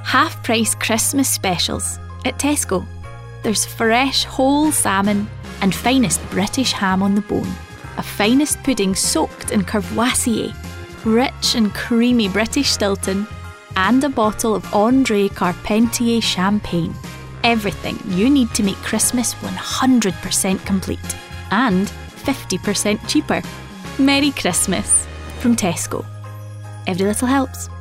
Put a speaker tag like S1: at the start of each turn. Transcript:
S1: half-price Christmas specials at Tesco. There's fresh whole salmon and finest British ham on the bone, a finest pudding soaked in Courvoisier, rich and creamy British Stilton, and a bottle of André Carpentier champagne. Everything you need to make Christmas 100% complete and 50% cheaper. Merry Christmas from Tesco. Every little helps.